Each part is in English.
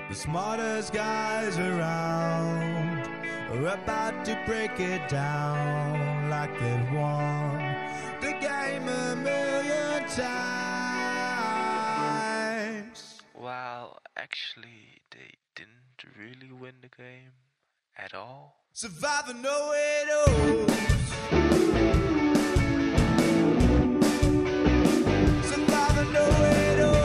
The smartest guys around are about to break it down like they've won the game a million times. Well, actually, they didn't really win the game at all. Survivor know it all. Survivor know it all.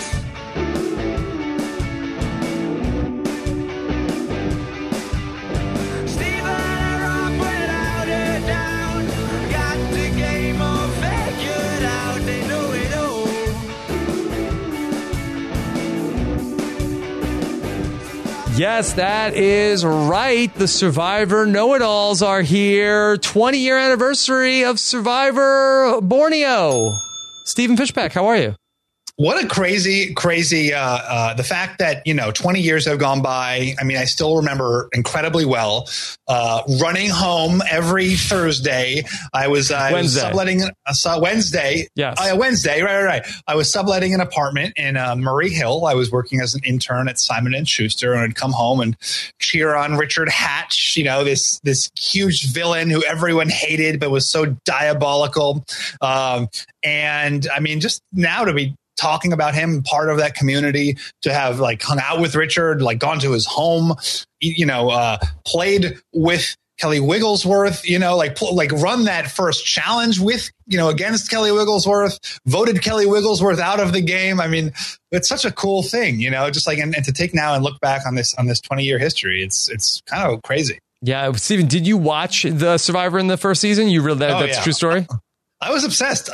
Yes, that is right. The Survivor Know-It-Alls are here. 20-year anniversary of Survivor Borneo. Stephen Fishbach, how are you? What a crazy, the fact that, 20 years have gone by. I mean, I still remember incredibly well, running home every Thursday. I was subletting Wednesday. Yes. Wednesday. Right. I was subletting an apartment in Murray Hill. I was working as an intern at Simon & Schuster, and I'd come home and cheer on Richard Hatch, this huge villain who everyone hated, but was so diabolical. And I mean, just now to be talking about him, part of that community, to have hung out with Richard, gone to his home, played with Kelly Wigglesworth, run that first challenge with, against Kelly Wigglesworth, voted Kelly Wigglesworth out of the game. I mean, it's such a cool thing, just and to take now and look back on this 20-year history. It's kind of crazy. Yeah. Stephen, did you watch the Survivor in the first season? That's a true story? I was obsessed.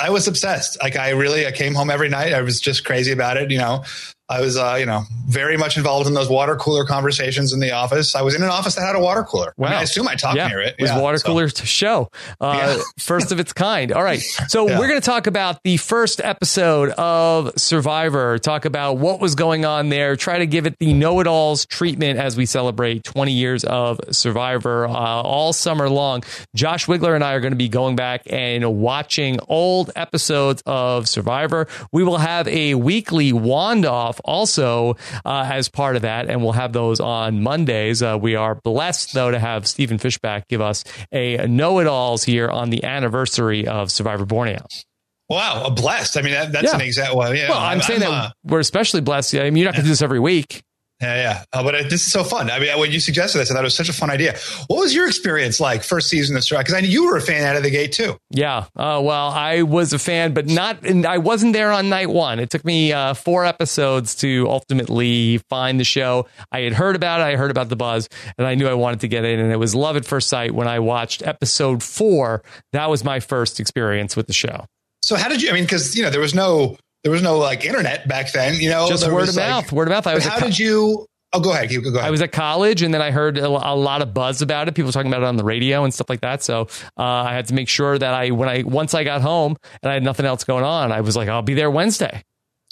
I came home every night. I was just crazy about it. I was, very much involved in those water cooler conversations in the office. I was in an office that had a water cooler. Wow. I assume I talked near it. It was water cooler show. First of its kind. All right. So we're going to talk about the first episode of Survivor, talk about what was going on there, try to give it the know-it-alls treatment as we celebrate 20 years of Survivor all summer long. Josh Wigler and I are going to be going back and watching old episodes of Survivor. We will have a weekly wand-off also as part of that, and we'll have those on Mondays. We are blessed, though, to have Stephen Fishbach give us a know-it-alls here on the anniversary of Survivor Borneo. Wow, blessed. I mean, that's an exact one. Yeah, well, I'm saying that we're especially blessed. I mean, you're not going to do this every week. Yeah. But this is so fun. I mean, when you suggested this, I thought it was such a fun idea. What was your experience like first season of Survivor? Because I knew you were a fan out of the gate too. Yeah. Well, I was a fan, but I wasn't there on night one. It took me 4 episodes to ultimately find the show. I had heard about it. I heard about the buzz, and I knew I wanted to get in. And it was love at first sight when I watched episode 4. That was my first experience with the show. So how did you? I mean, because there was no internet back then, just word of mouth. How did you? Oh, go ahead. Go ahead. I was at college, and then I heard a lot of buzz about it. People talking about it on the radio and stuff like that. So I had to make sure that once I got home and I had nothing else going on, I was like, I'll be there Wednesday.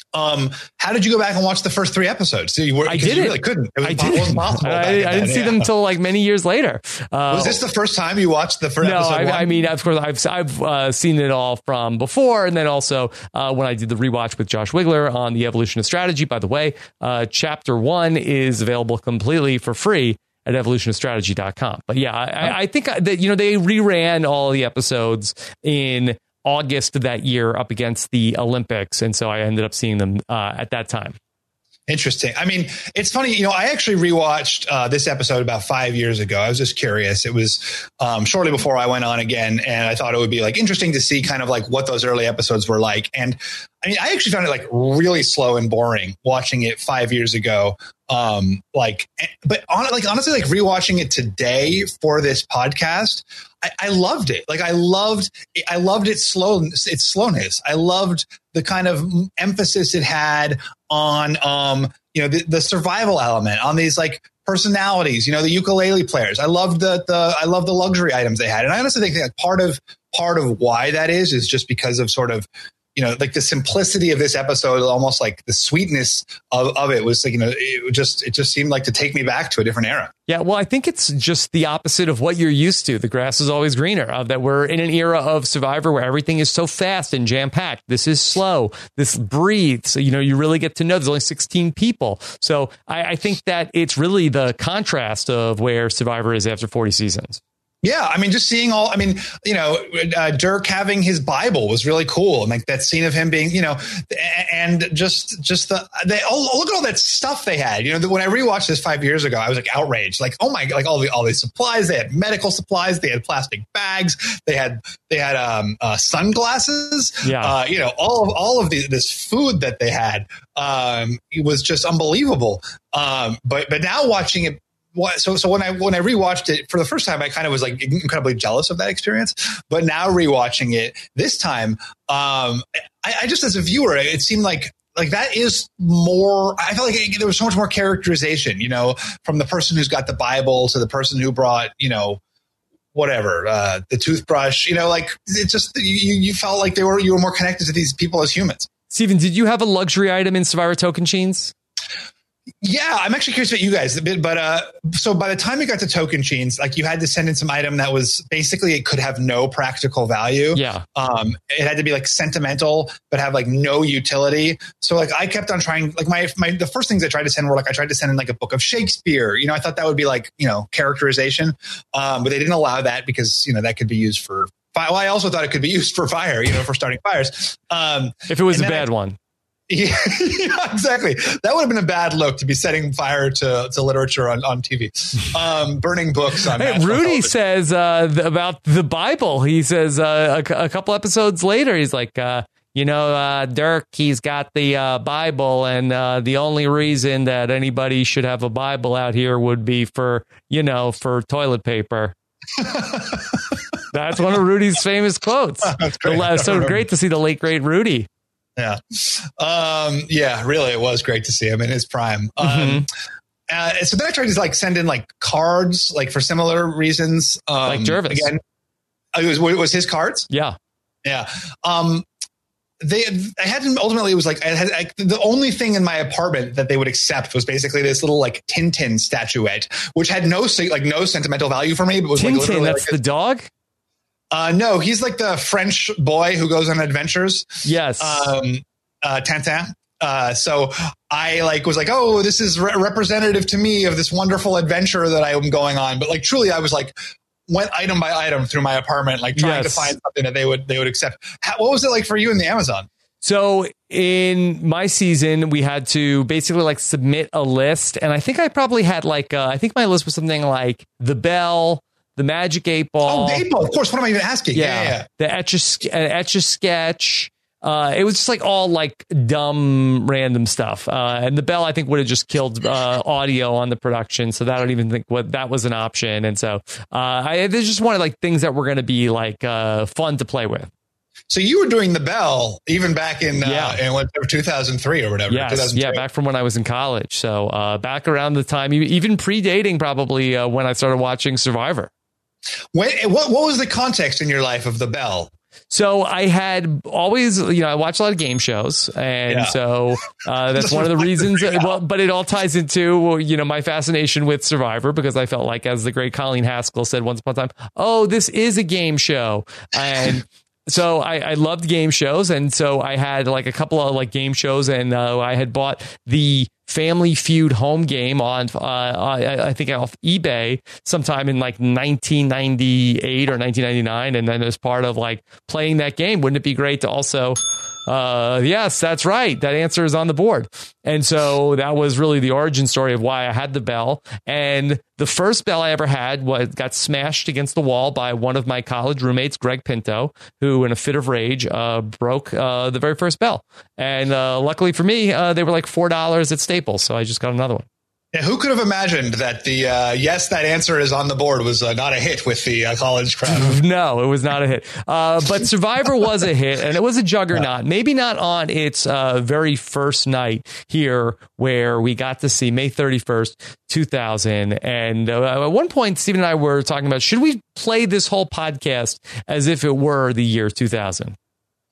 How did you go back and watch the first 3 episodes? I did. You really couldn't. It wasn't possible. I didn't see them until many years later. Was this the first time you watched the first episode? No, I mean, of course, I've seen it all from before, and then also when I did the rewatch with Josh Wigler on the Evolution of Strategy. By the way, Chapter 1 is available completely for free at evolutionofstrategy.com. But yeah, I think that they reran all the episodes in August of that year up against the Olympics. And so I ended up seeing them at that time. Interesting. I mean, it's funny, I actually rewatched this episode about 5 years ago. I was just curious. It was shortly before I went on again, and I thought it would be interesting to see kind of what those early episodes were like. And I mean, I actually found it really slow and boring watching it 5 years ago. But honestly, rewatching it today for this podcast, I loved it. I loved its slowness. I loved the kind of emphasis it had on, the survival element, on these personalities, the ukulele players. I loved the luxury items they had. And I honestly think that part of why that is just because of sort of, like the simplicity of this episode, almost like the sweetness of it was like, it just seemed like to take me back to a different era. Yeah, well, I think it's just the opposite of what you're used to. The grass is always greener. That we're in an era of Survivor where everything is so fast and jam-packed. This is slow. This breathes. So, you really get to know there's only 16 people. So I think that it's really the contrast of where Survivor is after 40 seasons. Yeah, I mean, just seeing Dirk having his Bible was really cool, and like that scene of him being, and just look at all that stuff they had. When I rewatched this 5 years ago, I was like outraged, like, oh my, like all these supplies. They had medical supplies, they had plastic bags, they had sunglasses. Yeah, all of this food that they had, it was just unbelievable. But now watching it. So when I rewatched it for the first time, I kind of was like incredibly jealous of that experience. But now rewatching it this time, I just as a viewer, it seemed like that is more. I felt like there was so much more characterization, from the person who's got the Bible to the person who brought, whatever, the toothbrush. Like it just you felt like you were more connected to these people as humans. Steven, did you have a luxury item in Survivor Tocantins? Yeah, I'm actually curious about you guys. But so by the time you got to Tocantins, like you had to send in some item that was basically it could have no practical value. Yeah. It had to be like sentimental, but have like no utility. So like I kept on trying. Like the first things I tried to send were like I tried to send in like a book of Shakespeare. I thought that would be like characterization, but they didn't allow that because that could be used for. Well, I also thought it could be used for fire. For starting fires. If it was a bad one. Yeah, exactly. That would have been a bad look to be setting fire to literature on TV, burning books on. Hey, Rudy says about the Bible. He says a couple episodes later, he's like, Dirk, he's got the Bible, and the only reason that anybody should have a Bible out here would be for toilet paper. That's one of Rudy's famous quotes. That's great. So great to see the late great Rudy. Yeah. Really, it was great to see him in his prime. So then I tried to like send in like cards, like for similar reasons. Like Jervis. Again, it was his cards. Yeah. Yeah. I hadn't ultimately, it was like, the only thing in my apartment that they would accept was basically this little like Tintin statuette, which had no sentimental value for me. But was Tintin, like literally that's the dog? No, he's like the French boy who goes on adventures. Yes. Tintin. So I was like, oh, this is representative to me of this wonderful adventure that I am going on. But like, truly, I was like, went item by item through my apartment, like trying to find something that they would accept. What was it like for you in the Amazon? So in my season, we had to basically like submit a list. And I think I probably had like, I think my list was something like the Bell, the Magic 8 Ball. Oh, the 8 Ball, of course. What am I even asking? Yeah. The Etch-a-Sketch. It was just like all like dumb random stuff. And the Bell, I think, would have just killed audio on the production. So I don't even think that was an option. And so I just wanted like things that were going to be like fun to play with. So you were doing the Bell even back in 2003 or whatever. Yes, yeah, back from when I was in college. So back around the time, even predating probably when I started watching Survivor. What was the context in your life of the Bell? So I had always, I watch a lot of game shows. And so that's one of the reasons. But it all ties into, my fascination with Survivor, because I felt like, as the great Colleen Haskell said once upon a time, oh, this is a game show. And so I loved game shows. And so I had like a couple of like game shows, and I had bought the Family Feud home game on I think off eBay sometime in like 1998 or 1999. And then as part of like playing that game, wouldn't it be great to also yes, that's right. That answer is on the board. And so that was really the origin story of why I had the Bell. And the first Bell I ever had got smashed against the wall by one of my college roommates, Greg Pinto, who in a fit of rage broke the very first Bell. And luckily for me, they were like $4 at Staples. So I just got another one. Yeah, who could have imagined that the yes, that answer is on the board was not a hit with the college crowd? No, it was not a hit. But Survivor was a hit, and it was a juggernaut. Yeah. Maybe not on its very first night here, where we got to see May 31st, 2000. And at one point, Steven and I were talking about, should we play this whole podcast as if it were the year 2000?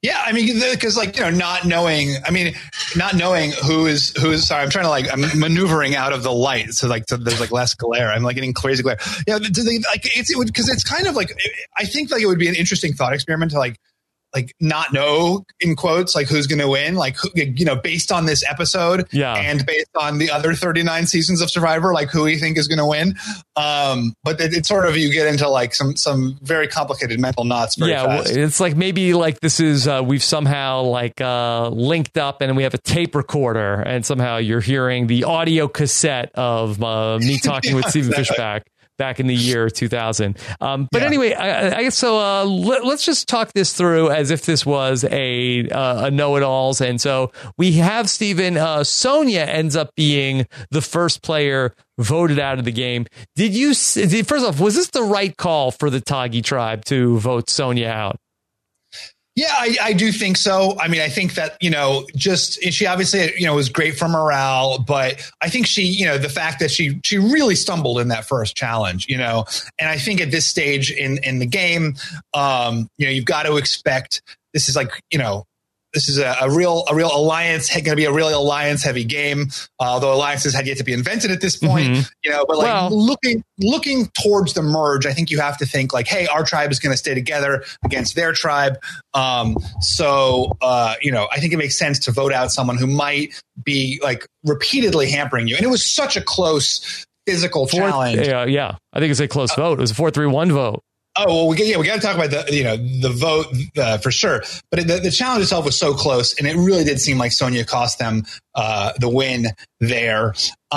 Yeah, I mean, because not knowing who is. Sorry, I'm trying to I'm maneuvering out of the light, so there's less glare. I'm getting crazy glare. Yeah, because it's kind of I think it would be an interesting thought experiment to not know, in quotes, who's going to win, based on this episode, and based on the other 39 seasons of Survivor, who you think is going to win. But it's sort of, you get into some very complicated mental knots very fast. It's maybe this is we've somehow linked up and we have a tape recorder, and somehow you're hearing the audio cassette of me talking with Stephen Fishbach back in the year 2000. Anyway, I guess so. Let's just talk this through as if this was a know-it-alls. And so we have Stephen. Sonia ends up being the first player voted out of the game. First off, was this the right call for the Tagi tribe to vote Sonia out? Yeah, I do think so. I mean, I think that, she obviously, was great for morale, but I think she, the fact that she really stumbled in that first challenge, and I think at this stage in the game, you've got to expect this is this is a real alliance, going to be a really alliance heavy game. Although alliances had yet to be invented at this point, but looking towards the merge, I think you have to think hey, our tribe is going to stay together against their tribe. I think it makes sense to vote out someone who might be repeatedly hampering you. And it was such a close physical challenge. Yeah. I think it's a close vote. It was a 4-3-1 vote. Oh, well, we got to talk about the vote for sure. But the challenge itself was so close, and it really did seem like Sonia cost them the win there.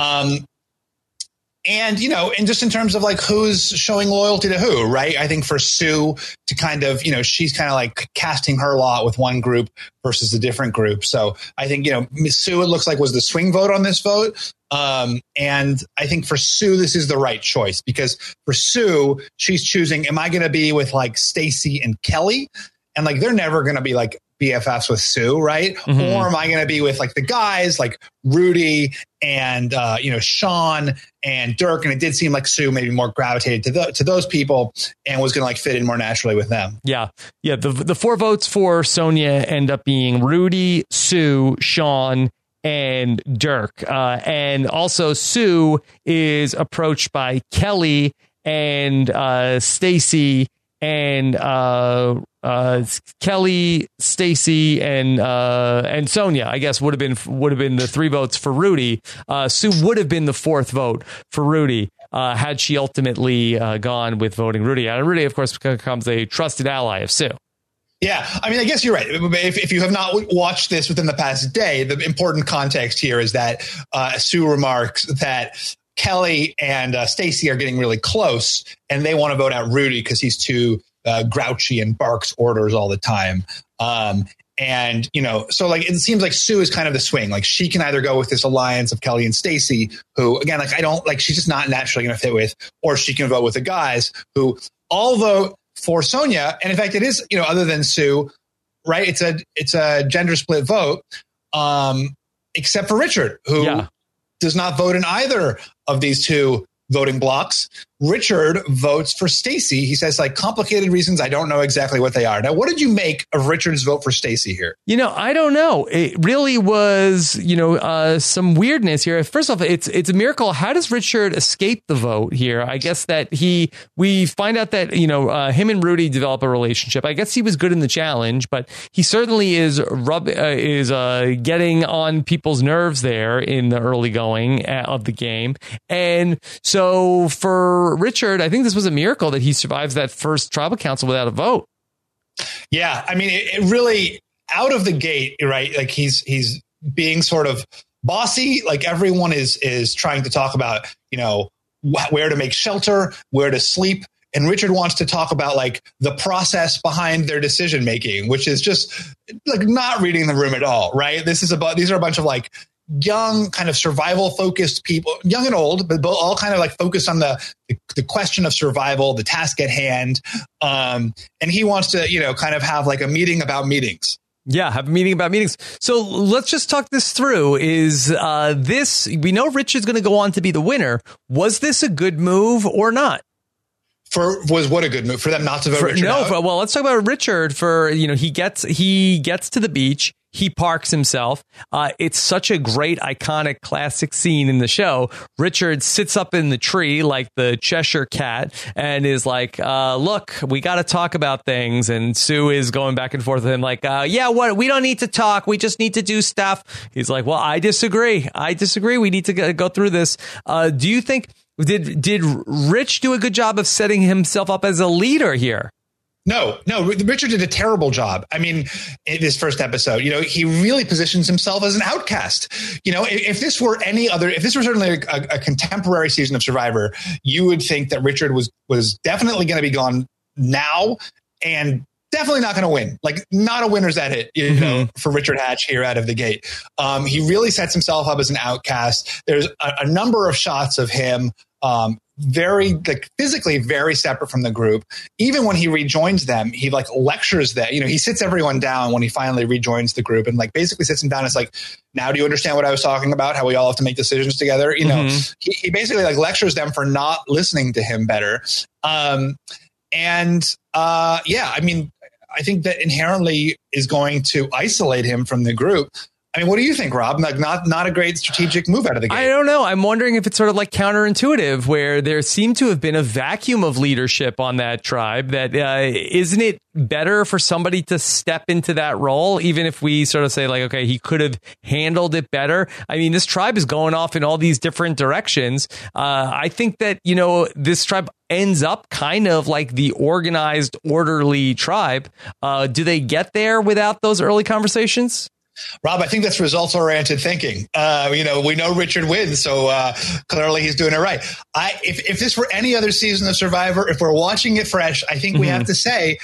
And just in terms of who's showing loyalty to who, right? I think for Sue to kind of, she's kind of casting her lot with one group versus a different group. So I think, Sue, it looks was the swing vote on this vote. And I think for Sue, this is the right choice, because for Sue, she's choosing, am I going to be with Stacy and Kelly? And they're never going to be BFFs with Sue, right? Mm-hmm. Or am I going to be with the guys Rudy and Sean and Dirk? And it did seem Sue maybe more gravitated to those people and was going to fit in more naturally with them. Yeah. The 4 votes for Sonia end up being Rudy, Sue, Sean, and Dirk. And also Sue is approached by Kelly and Stacy and Kelly, Stacy, and Sonia, I guess would have been the 3 votes for Rudy. Sue would have been the 4th vote for Rudy had she ultimately gone with voting Rudy. And Rudy, of course, becomes a trusted ally of Sue. Yeah, I mean, I guess you're right. If you have not watched this within the past day, the important context here is that Sue remarks that Kelly and Stacy are getting really close, and they want to vote out Rudy because he's too grouchy and barks orders all the time. And, so it seems Sue is kind of the swing. She can either go with this alliance of Kelly and Stacy, who, again, I don't she's just not naturally going to fit with, or she can vote with the guys who all vote for Sonia. And in fact, it is, other than Sue, right? It's a gender split vote, except for Richard, who does not vote in either of these 2 voting blocks. Richard votes for Stacy. He says complicated reasons. I don't know exactly what they are. Now, what did you make of Richard's vote for Stacy here? I don't know. It really was, some weirdness here. First off, it's a miracle. How does Richard escape the vote here? I guess that we find out that, him and Rudy develop a relationship. I guess he was good in the challenge, but he certainly is getting on people's nerves there in the early going of the game. And so for Richard, I think this was a miracle that he survives that first tribal council without a vote. Yeah, I mean, it really out of the gate, right? He's being sort of bossy. Everyone is trying to talk about, where to make shelter, where to sleep. And Richard wants to talk about the process behind their decision making, which is just not reading the room at all, right? These are a bunch of young, kind of survival focused people, young and old, but all kind of focused on the question of survival, the task at hand. And he wants to, kind of have a meeting about meetings. Yeah, have a meeting about meetings. So let's just talk this through. Is we know Richard's going to go on to be the winner. Was this a good move or not? Was what a good move for them not to vote Richard out? Well, let's talk about Richard. He gets to the beach. He parks himself. It's such a great, iconic, classic scene in the show. Richard sits up in the tree like the Cheshire Cat and is like, look, we got to talk about things. And Sue is going back and forth with him like, what? We don't need to talk. We just need to do stuff. He's like, well, I disagree. We need to go through this. Do you think... Did Rich do a good job of setting himself up as a leader here? No, Richard did a terrible job. I mean, in this first episode, he really positions himself as an outcast. If this were certainly a contemporary season of Survivor, you would think that Richard was definitely going to be gone now and definitely not going to win. Like, not a winner's edit, for Richard Hatch here out of the gate. He really sets himself up as an outcast. There's a number of shots of him very physically very separate from the group. Even when he rejoins them, he lectures them. He sits everyone down when he finally rejoins the group and basically sits them down. It's like, now do you understand what I was talking about? How we all have to make decisions together. He basically lectures them for not listening to him better. I mean, I think that inherently is going to isolate him from the group. I mean, what do you think, Rob? Not a great strategic move out of the gate. I don't know. I'm wondering if it's sort of counterintuitive, where there seemed to have been a vacuum of leadership on that tribe. That isn't it better for somebody to step into that role, even if we sort of say okay, he could have handled it better. I mean, this tribe is going off in all these different directions. I think that this tribe ends up kind of like the organized, orderly tribe. Do they get there without those early conversations? Rob, I think that's results-oriented thinking. We know Richard wins, so clearly he's doing it right. If this were any other season of Survivor, if we're watching it fresh, I think we have to say,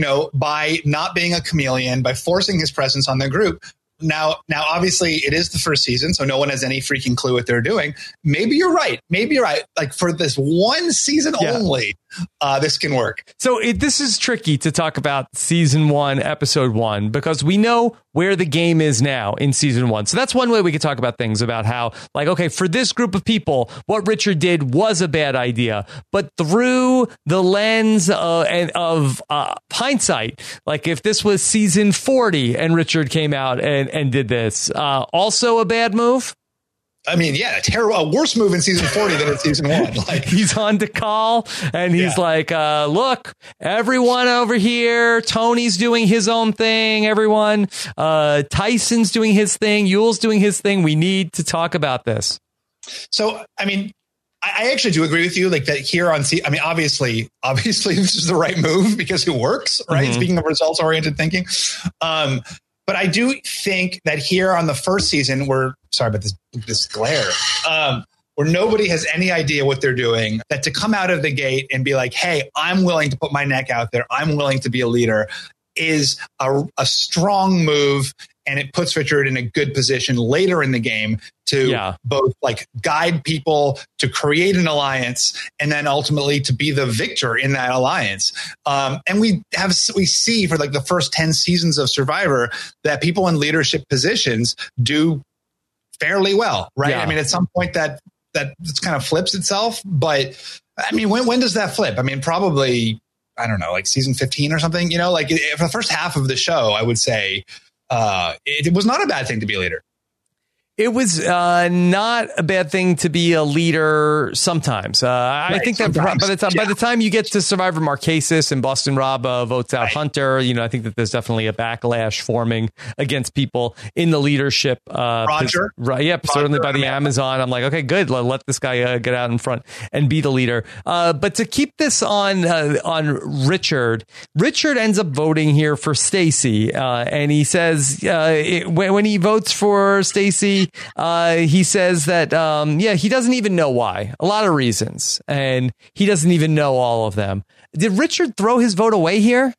by not being a chameleon, by forcing his presence on the group. Now, obviously, it is the first season, so no one has any freaking clue what they're doing. Maybe you're right. For this one season only, this can work. So this is tricky to talk about season 1, episode 1, because we know where the game is now in season 1. So that's one way we could talk about things, about how, okay, for this group of people, what Richard did was a bad idea. But through the lens of hindsight, if this was season 40 and Richard came out and did this, also a bad move? I mean, yeah, a worse move in season 40 than in season 1. He's on to call and he's look, everyone over here, Tony's doing his own thing. Everyone, Tyson's doing his thing. Yule's doing his thing. We need to talk about this. So, I mean, I actually do agree with you. That here on obviously this is the right move because it works, right? Speaking of results oriented thinking. But I do think that here on the first season, sorry about this glare, where nobody has any idea what they're doing, that to come out of the gate and be like, hey, I'm willing to put my neck out there, I'm willing to be a leader, is a strong move. And it puts Richard in a good position later in the game to both guide people, to create an alliance, and then ultimately to be the victor in that alliance. And we see for the first 10 seasons of Survivor that people in leadership positions do fairly well, right? Yeah. I mean, at some point that kind of flips itself, but I mean, when does that flip? I mean, probably, I don't know, season 15 or something, for the first half of the show, I would say, it was not a bad thing to be a leader. It was not a bad thing to be a leader sometimes. I think that by the time you get to Survivor Marquesas and Boston Rob votes out Hunter, I think that there's definitely a backlash forming against people in the leadership. Roger. Certainly by the Amazon. I'm like, okay, good. Let this guy get out in front and be the leader. But to keep this on Richard ends up voting here for Stacey. And he says when he votes for Stacey, he says that, he doesn't even know why. A lot of reasons. And he doesn't even know all of them. Did Richard throw his vote away here?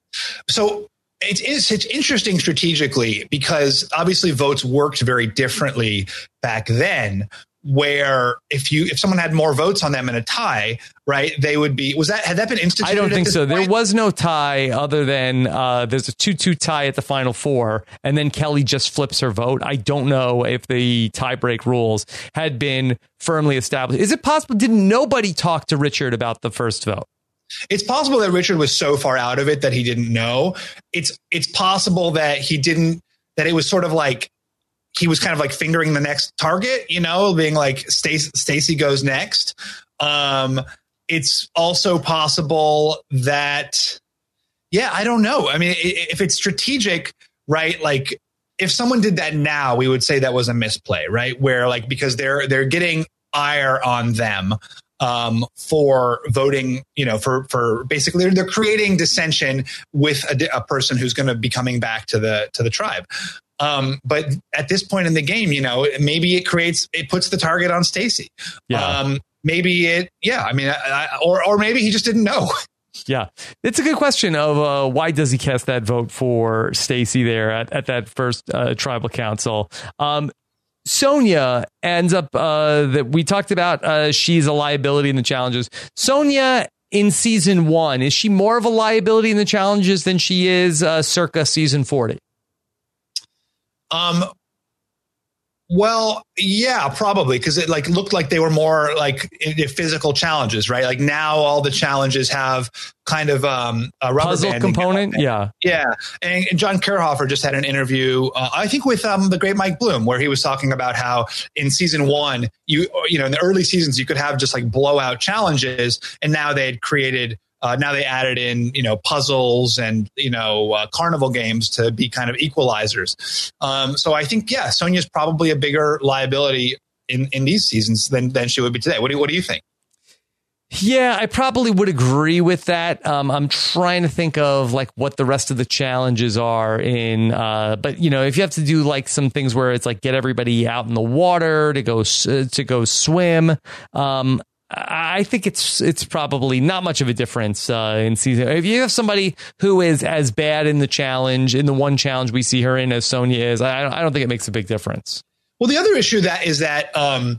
So it's interesting strategically because obviously votes worked very differently back then, where if someone had more votes on them in a tie, right, they would be, had that been instituted? I don't think so. Point? There was no tie other than there's a 2-2 tie at the final 4, and then Kelly just flips her vote. I don't know if the tiebreak rules had been firmly established. Is it possible? Did nobody talk to Richard about the first vote? It's possible that Richard was so far out of it that he didn't know. It's possible that that it was sort of like he was kind of like fingering the next target, being like Stacy goes next. It's also possible that, I don't know. I mean, if it's strategic, right? Like if someone did that now, we would say that was a misplay, right? Where like, because they're getting ire on them for voting, for basically they're creating dissension with a person who's going to be coming back to the tribe. But at this point in the game, maybe it puts the target on Stacy. Yeah. Maybe or maybe he just didn't know. Yeah, it's a good question of why does he cast that vote for Stacy there at that first tribal council. Sonya ends up that we talked about. She's a liability in the challenges. Sonya in season 1, is she more of a liability in the challenges than she is circa season 40? Well, yeah, probably, because it like looked like they were more like physical challenges, right? Like now all the challenges have kind of a rubber puzzle component. Yeah. And John Kerhofer just had an interview, I think, with the great Mike Bloom, where he was talking about how in season 1, in the early seasons you could have just like blowout challenges, and now they had created. Now they added in, puzzles and, carnival games to be kind of equalizers. So I think, Sonya's probably a bigger liability in these seasons than she would be today. What do you think? Yeah, I probably would agree with that. I'm trying to think of like what the rest of the challenges are in, but if you have to do like some things where it's like get everybody out in the water to go swim, I think it's probably not much of a difference in season. If you have somebody who is as bad in the one challenge we see her in as Sonya is, I don't think it makes a big difference. Well, the other issue is that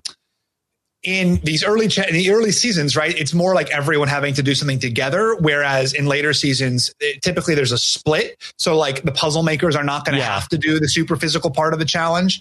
in these early seasons, right, it's more like everyone having to do something together, whereas in later seasons, typically there's a split. So like the puzzle makers are not going to have to do the super physical part of the challenge.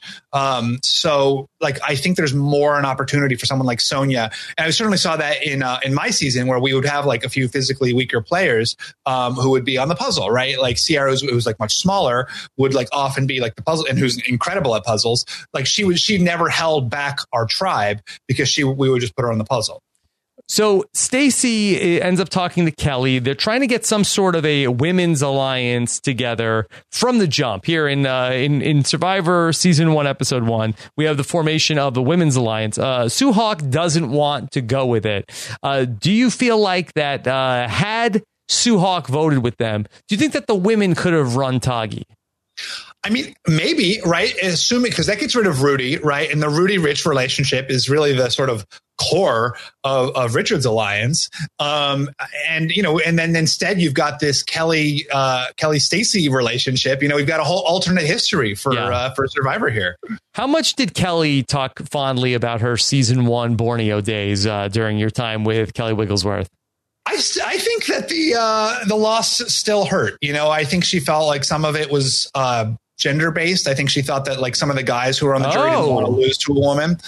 So like I think there's more an opportunity for someone like Sonya. And I certainly saw that in my season, where we would have like a few physically weaker players who would be on the puzzle, right? Like Sierra, who's like much smaller, would like often be like the puzzle, and who's incredible at puzzles. Like she never held back our tribe because we would just put her on the puzzle. So Stacy ends up talking to Kelly. They're trying to get some sort of a women's alliance together from the jump. Here in Survivor Season 1, Episode 1, we have the formation of the women's alliance. Sue Hawk doesn't want to go with it. Do you feel like that had Sue Hawk voted with them, do you think that the women could have run Tagi? I mean, maybe, right? Assuming, because that gets rid of Rudy, right? And the Rudy-Rich relationship is really the sort of core of Richard's alliance. And then instead you've got this Kelly Stacy relationship. We've got a whole alternate history for Survivor here. How much did Kelly talk fondly about her season 1 Borneo days during your time with Kelly Wigglesworth? I think that the loss still hurt. I think she felt like some of it was gender based. I think she thought that like some of the guys who were on the jury didn't want to lose to a woman.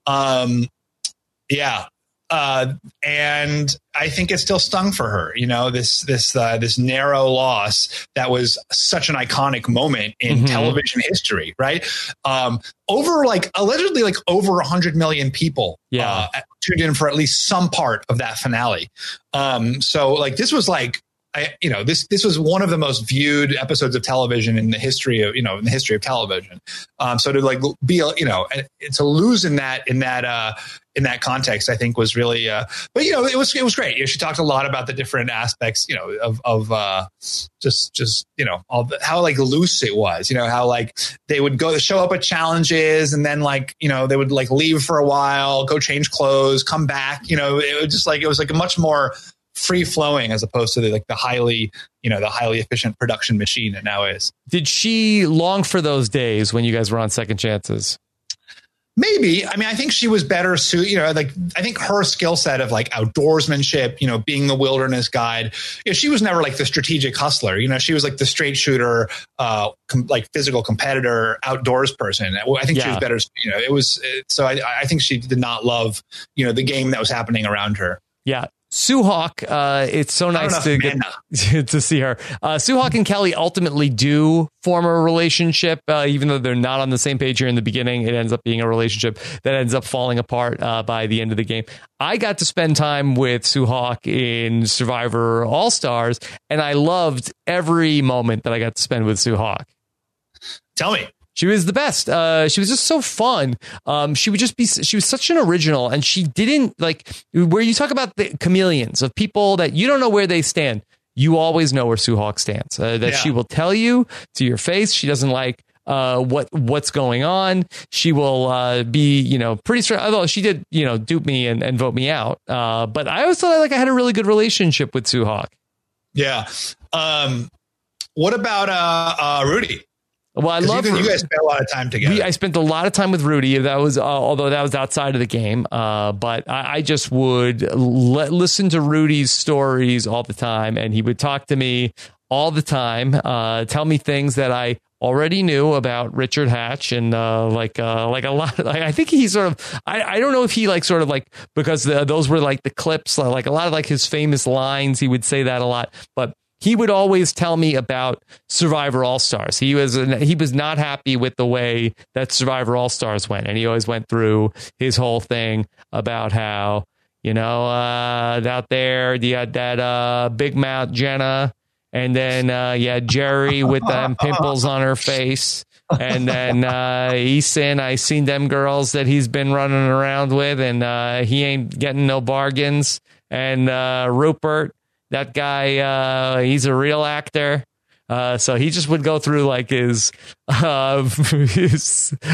And I think it still stung for her. This narrow loss that was such an iconic moment in television history, right? Over like allegedly like over 100 million people tuned in for at least some part of that finale. So like this was like, this was one of the most viewed episodes of television in the history of television. So to like be, to lose in that context, I think was really, but it was great. She talked a lot about the different aspects, of just how like loose it was, how like they would show up at challenges and then like, they would like leave for a while, go change clothes, come back, it was like a much more free flowing as opposed to the highly efficient production machine it now is. Did she long for those days when you guys were on Second Chances? Maybe. I mean, I think she was better suited, I think her skill set of like outdoorsmanship, being the wilderness guide, she was never like the strategic hustler. She was like the straight shooter, like physical competitor, outdoors person. I think she was better. So I think she did not love, the game that was happening around her. Yeah. Suhawk, it's so nice to get to see her. Suhawk and Kelly ultimately do form a relationship, even though they're not on the same page here in the beginning. It ends up being a relationship that ends up falling apart by the end of the game. I got to spend time with Suhawk in Survivor All-Stars, and I loved every moment that I got to spend with Suhawk. Tell me. She was the best. She was just so fun. She was such an original, and she didn't like where you talk about the chameleons of people that you don't know where they stand. You always know where Suhawk stands. She will tell you to your face. She doesn't like what's going on. She will be, pretty straight. Although she did, dupe me and vote me out. But I always thought I had a really good relationship with Suhawk. Yeah. What about Rudy? Well, I love you guys spent a lot of time together. I spent a lot of time with Rudy. That was although that was outside of the game. But I just would listen to Rudy's stories all the time, and he would talk to me all the time, tell me things that I already knew about Richard Hatch, and like a lot. I think he sort of. I don't know if he because those were like the clips, like a lot of like his famous lines. He would say that a lot, but. He would always tell me about Survivor All-Stars. He was not happy with the way that Survivor All-Stars went. And he always went through his whole thing about how, out there, you had that big mouth Jenna. And then you had Jerry with them pimples on her face. And then Eason, I seen them girls that he's been running around with. And he ain't getting no bargains. And Rupert. That guy, he's a real actor. So he just would go through like his hit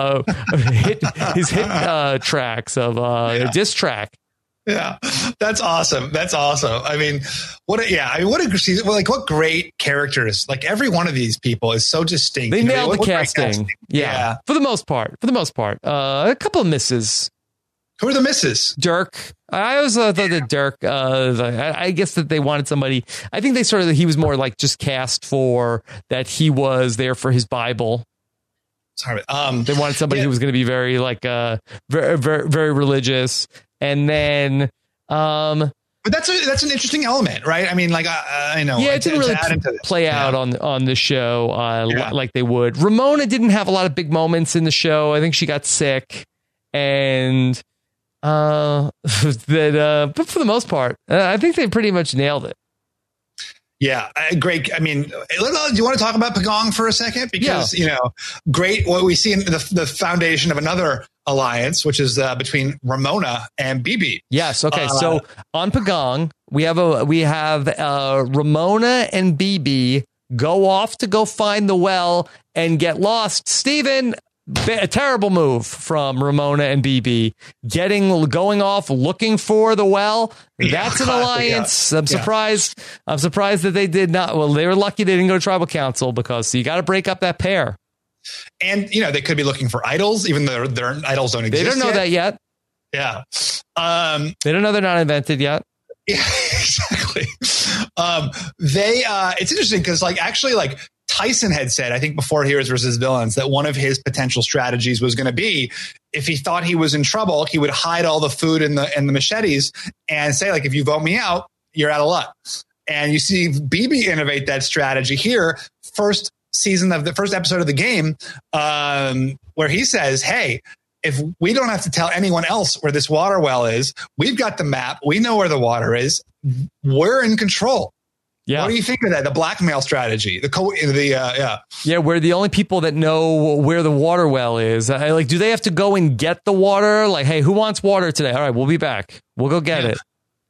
tracks of diss track. Yeah, that's awesome. I mean, what great characters. Like every one of these people is so distinct. They nailed the casting. Yeah, for the most part. A couple of misses. Who are the misses? Dirk. I always thought that Dirk, I guess that they wanted somebody, I think he was more like just cast for that he was there for his Bible. Sorry. They wanted somebody who was going to be very like, very, very, very religious. And then, but that's an interesting element, right? I mean, like, I know. Yeah, it didn't really play out on the show like they would. Ramona didn't have a lot of big moments in the show. I think she got sick. And but for the most part, I think they pretty much nailed it. Yeah, great. I mean, do you want to talk about Pagong for a second? Because, great what we see in the foundation of another alliance, which is between Ramona and BB. Yes. Okay. So on Pagong, we have Ramona and BB go off to go find the well and get lost. Steven, a terrible move from Ramona and BB going off looking for the well. That's an alliance. Yeah. I'm surprised that they did not. Well, they were lucky they didn't go to tribal council because you got to break up that pair. And they could be looking for idols, even though their idols don't exist. They don't know that yet. Yeah. They don't know they're not invented yet. Yeah, exactly. It's interesting because Tyson had said, I think before Heroes versus Villains, that one of his potential strategies was going to be if he thought he was in trouble, he would hide all the food and the machetes and say, like, if you vote me out, you're out of luck. And you see BB innovate that strategy here. First episode of the game, where he says, hey, if we don't have to tell anyone else where this water well is, we've got the map. We know where the water is. We're in control. Yeah. What do you think of that? The blackmail strategy, Yeah, we're the only people that know where the water well is. Do they have to go and get the water? Like, hey, who wants water today? All right, we'll be back. We'll go get it.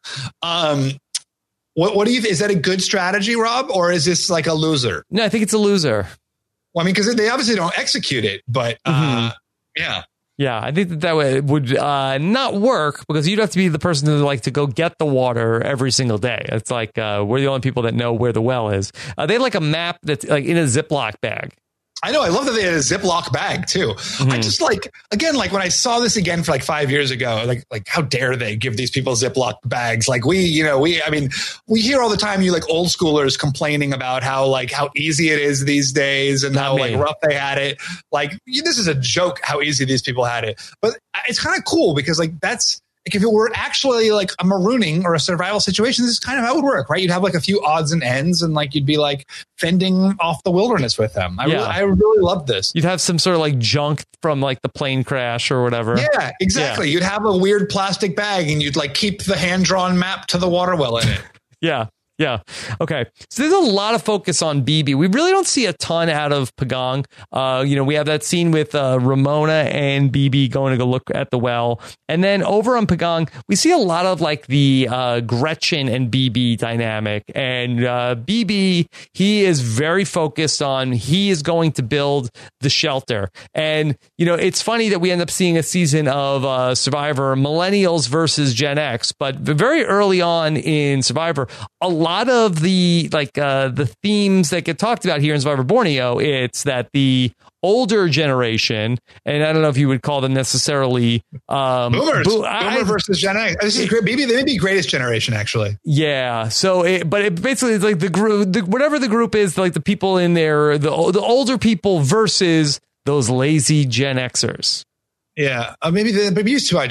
What do you think? Is that a good strategy, Rob, or is this like a loser? No, I think it's a loser. Well, I mean, because they obviously don't execute it, but yeah. Yeah, I think that would not work because you'd have to be the person to go get the water every single day. It's like we're the only people that know where the well is. They have like a map that's like in a Ziploc bag. I know. I love that they had a Ziploc bag too. Mm-hmm. I just when I saw this again for 5 years ago, like how dare they give these people Ziploc bags? Like we hear all the time, old schoolers complaining about how easy it is these days and how rough they had it. Like this is a joke how easy these people had it, but it's kind of cool because like if it were actually like a marooning or a survival situation, this is kind of how it would work, right? You'd have like a few odds and ends, and like you'd be like fending off the wilderness with them. I really love this. You'd have some sort of like junk from like the plane crash or whatever. Yeah, exactly. Yeah. You'd have a weird plastic bag, and you'd like keep the hand-drawn map to the water well in it. Yeah. Yeah. Okay. So there's a lot of focus on BB. We really don't see a ton out of Pagong. We have that scene with Ramona and BB going to go look at the well. And then over on Pagong, we see a lot of like the Gretchen and BB dynamic. And BB, he is very focused on, he is going to build the shelter. And, it's funny that we end up seeing a season of Survivor, Millennials versus Gen X. But very early on in Survivor, a lot of the the themes that get talked about here in Survivor Borneo, it's that the older generation, and I don't know if you would call them necessarily boomers, Boomer versus Gen X. This is great. Maybe they may be greatest generation actually. Yeah. So, basically it's like the group, whatever the group is, like the people in there, the older people versus those lazy Gen Xers. Yeah, maybe it's too much.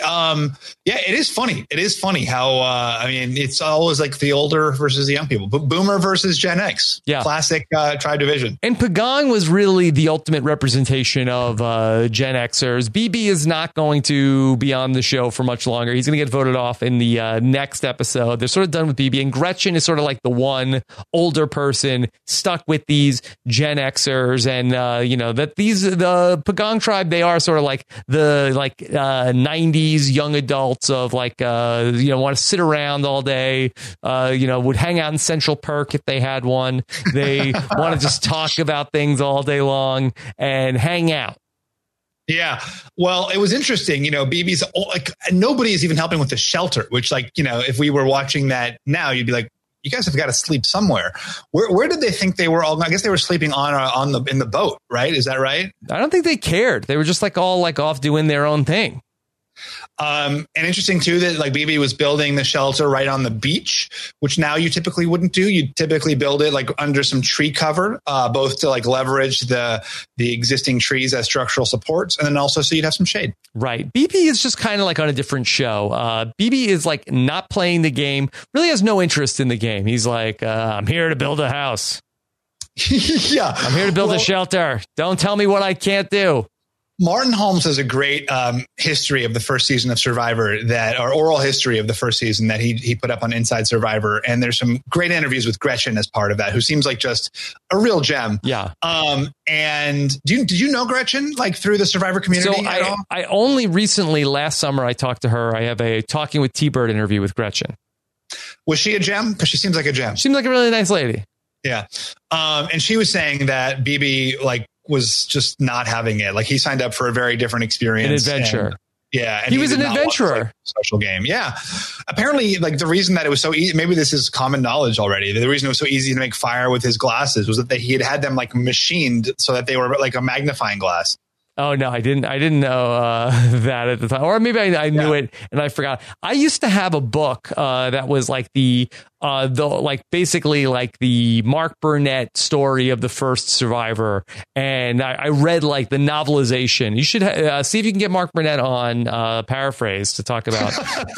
It is funny. It is funny how it's always like the older versus the young people, but Boomer versus Gen X. Yeah, classic tribe division. And Pagong was really the ultimate representation of Gen Xers. BB is not going to be on the show for much longer. He's going to get voted off in the next episode. They're sort of done with BB, and Gretchen is sort of like the one older person stuck with these Gen Xers, and that the Pagong tribe, they are sort of like the 90s young adults of want to sit around all day, would hang out in Central Perk if they had one. They want to just talk about things all day long and hang out. Yeah. Well, it was interesting. BB's like, nobody is even helping with the shelter, which if we were watching that now, you'd be like, you guys have got to sleep somewhere. Where did they think they were all? I guess they were sleeping in the boat, right? Is that right? I don't think they cared. They were just all off doing their own thing. And interesting too that BB was building the shelter right on the beach, which now you typically wouldn't do. You'd typically build it under some tree cover, both to leverage the existing trees as structural supports, and then also so you'd have some shade. Right. BB is just kind of on a different show. BB is not playing the game, really has no interest in the game. He's I'm here to build a house. Yeah. I'm here to build a shelter. Don't tell me what I can't do. Martin Holmes has a great history of the first season of Survivor or oral history of the first season that he put up on Inside Survivor. And there's some great interviews with Gretchen as part of that, who seems like just a real gem. Yeah. And did you know Gretchen through the Survivor community at all? I only recently, last summer, I talked to her. I have a Talking with T-Bird interview with Gretchen. Was she a gem? Because she seems like a gem. Seems like a really nice lady. Yeah. And she was saying that BB was just not having it. He signed up for a very different experience. An adventure. And he was an adventurer. Social game. Yeah. Apparently, the reason that it was so easy, maybe this is common knowledge already. The reason it was so easy to make fire with his glasses was that he had them machined so that they were like a magnifying glass. Oh no, I didn't know that at the time, or maybe I knew it and I forgot. I used to have a book that was basically the Mark Burnett story of the first Survivor, and I read the novelization. You should see if you can get Mark Burnett on Paraphrase to talk about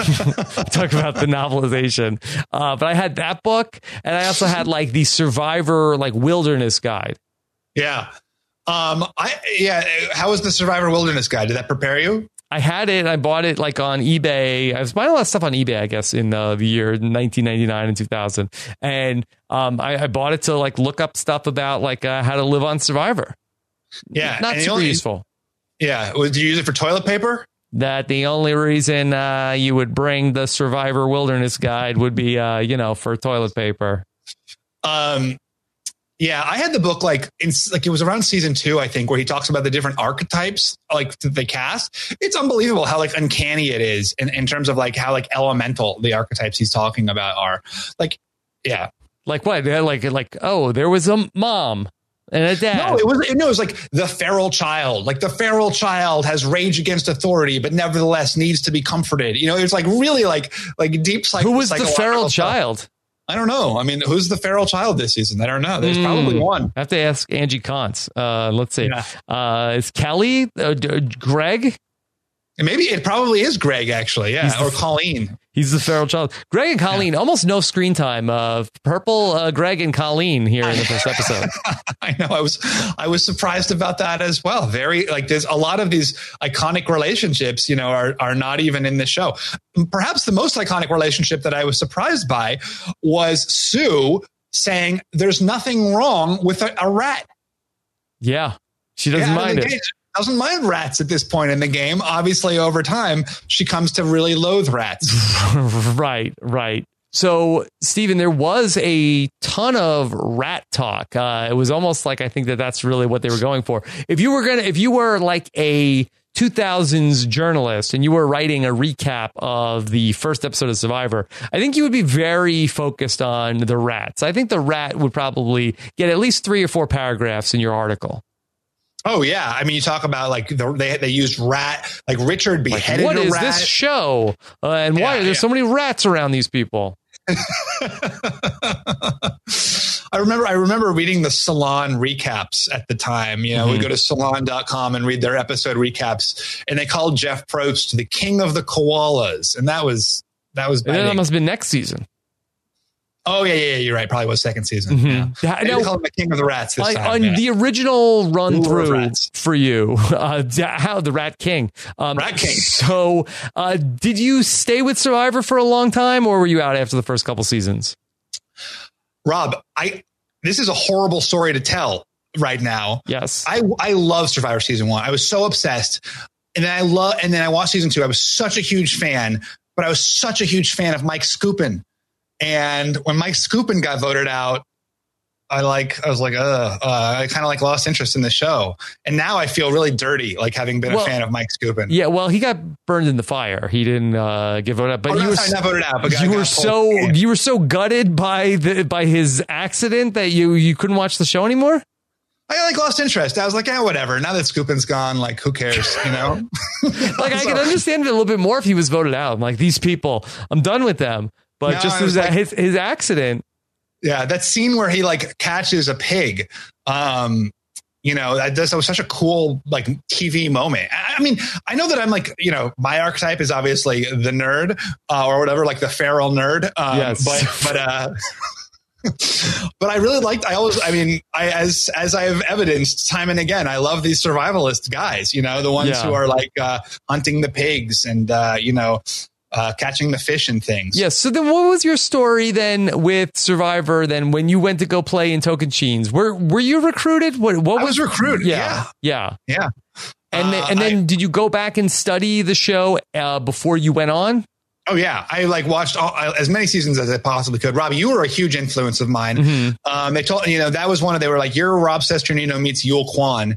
the novelization. But I had that book, and I also had the Survivor Wilderness Guide. Yeah. How was the Survivor Wilderness Guide? Did that prepare you? I had it. I bought it on eBay. I was buying a lot of stuff on eBay, I guess, in the year 1999 and 2000. And I bought it to look up stuff about how to live on Survivor. Yeah, not super useful. Yeah, did you use it for toilet paper? That the only reason you would bring the Survivor Wilderness Guide would be for toilet paper. Yeah, I had the book it was around season 2, I think, where he talks about the different archetypes that they cast. It's unbelievable how uncanny it is in terms of how elemental the archetypes he's talking about are. Yeah. Like what? There was a mom and a dad. No, it was the feral child. The feral child has rage against authority, but nevertheless needs to be comforted. It's really deep psych. Who was the feral child? I don't know. I mean, who's the feral child this season? I don't know. There's probably one. I have to ask Angie Kantz. Let's see. Yeah. Is Kelly? Greg? And maybe it probably is Greg, actually. Yeah. Or Colleen. He's the feral child. Greg and Colleen, almost no screen time. Purple, Greg and Colleen here in the first episode. I know. I was surprised about that as well. Very like there's a lot of these iconic relationships, you know, are not even in the show. Perhaps the most iconic relationship that I was surprised by was Sue saying there's nothing wrong with a rat. Yeah. She doesn't mind it. Doesn't mind rats at this point in the game. Obviously, over time, she comes to really loathe rats. Right. So, Steven, there was a ton of rat talk. It was almost like I think that's really what they were going for. If you were like a 2000s journalist and you were writing a recap of the first episode of Survivor, I think you would be very focused on the rats. I think the rat would probably get at least 3 or 4 paragraphs in your article. Oh yeah, I mean, you talk about like they used rat, like Richard beheaded what a is rat. this show? And why are there so many rats around these people? I remember reading the Salon recaps at the time. You know, we go to salon.com and read their episode recaps, and they called Jeff Probst the king of the koalas, and that was. That must have been next season. Oh yeah, you're right. Probably was second season. Yeah, they call him the king of the rats this time. On the original run through for you, how the Rat King. Rat King. So, did you stay with Survivor for a long time, or were you out after the first couple seasons? Rob, this is a horrible story to tell right now. Yes, I love Survivor season 1. I was so obsessed, and then I watched season 2. I was such a huge fan, but I was such a huge fan of Mike Skupin. And when Mike Skupin got voted out, I was like, I kind of like lost interest in the show. And now I feel really dirty, like having been a fan of Mike Skupin. Yeah, well, he got burned in the fire. He didn't get voted out. But not voted out. But you were so gutted by his accident that you couldn't watch the show anymore. I like lost interest. I was like, whatever. Now that Skupin's gone, like, who cares? You know, like I can understand it a little bit more if he was voted out. I'm like, these people, I'm done with them. But just his accident. Yeah, that scene where he like catches a pig. You know, that was such a cool like TV moment. I mean, I know that I'm like, you know, my archetype is obviously the nerd or whatever, like the feral nerd. Yes. But I really liked. As I have evidenced time and again, I love these survivalist guys. You know, the ones who are like hunting the pigs and catching the fish and things. Yes. So then what was your story then with Survivor then when you went to go play in Tocantins? Were you recruited? I was recruited. Yeah. And then did you go back and study the show before you went on? Oh yeah. I like watched as many seasons as I possibly could. Robbie, you were a huge influence of mine. They told, you know, that was they were like, you're Rob Cesternino meets Yul Kwon.